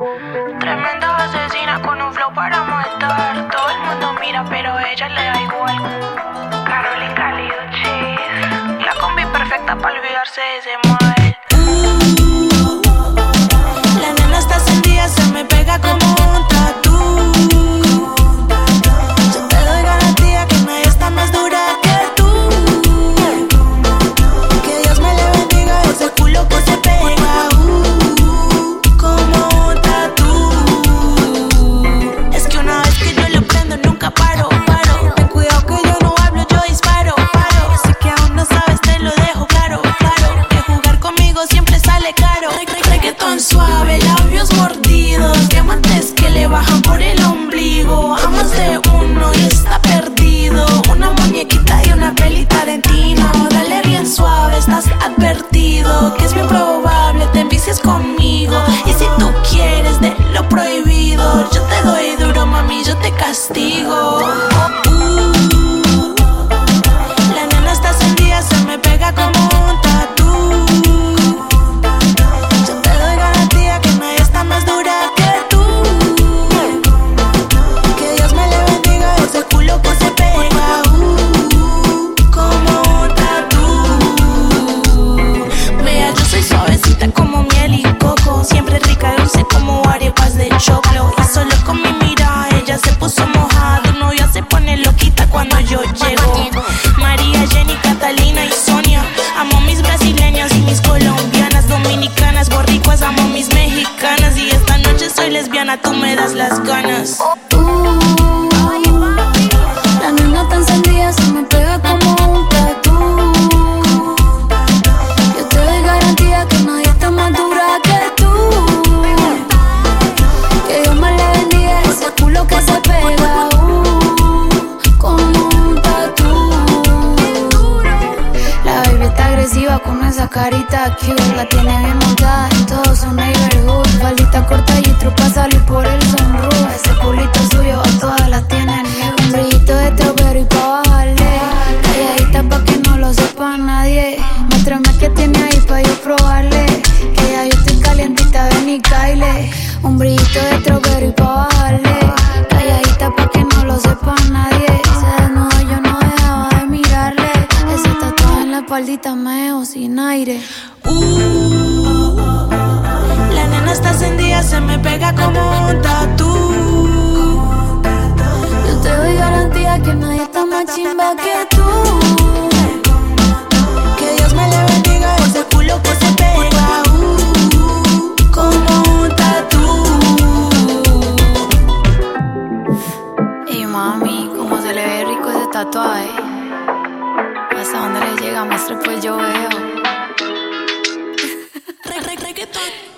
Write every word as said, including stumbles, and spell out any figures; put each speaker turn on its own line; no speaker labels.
Tremenda asesina con un flow para matar. Todo el mundo mira, pero a ella le da igual. Carolina Cálido Cheese, la combi perfecta para olvidarse de ese mal. Uh, la nena está encendida, se me pega como un tatú. Yo te doy garantía que nadie está más dura que tú. Que Dios me le bendiga ese culo que se pega. Paro, paro, ten cuidado que yo no hablo, yo disparo, paro. Sé que aún no sabes, te lo dejo claro, claro. Que jugar conmigo siempre sale caro. Reggaetón suave, labios mordidos, diamantes que le bajan por el ombligo. A más de uno y está perdido. Una muñequita y una peli Tarantino. Dale bien suave, estás advertido. Que es bien probable te envicies conmigo. Y si tú quieres de lo prohibido, yo te doy duro, mami, yo te castigo. Uh, la nena está encendida, se me pega como un tatú. Yo te doy garantía que nadie está más dura que tú. Que Dios me le bendiga ese culo que se pega. Uh, como un tatú. Vea, yo soy suavecita como miel y coco. Siempre rica, dulce como arepas de choclo. Y solo con mi mirada ella se puso mojada. Se pone loquita cuando yo llego. María, Jenny, Catalina y Sonia. Amo mis brasileñas y mis colombianas, dominicanas, borricuas, amo mis mexicanas. Y esta noche soy lesbiana, tú me das las ganas.
Uh, la nena tan encendida, se me pega como un tatú. Yo te doy garantía que nadie está más dura que tú. Que Dios me le bendiga ese culo que se pega. Con esa carita cute, la tiene bien montada en todo su neighborhood. Faldita corta y trupa salir por el sunroof. Ese culito suyo a todas las tienen nude. Un brillito de strawberry pa' bajarle. Calladita pa' que no lo sepa nadie. Muéstrame que tiene ahí pa' yo probarle. Que ya yo estoy calientita, ven y caile. Un brillito de strawberry pa' bajarle. Calladita pa' que no lo sepa nadie. Se desnudó, yo no dejaba de mirarle. Ese tatuaje en la espaldita me dejó sin aire.
Uh, la nena está encendida, se me pega como un tatú.
Yo te doy garantía que nadie está más chimba que tú.
Que Dios me le bendiga ese culo que se pega. Uh, como un tatú.
Y mami, cómo se le ve rico ese tatuaje. Hasta dónde le llega, muestre pues yo veo.
Reggaetón.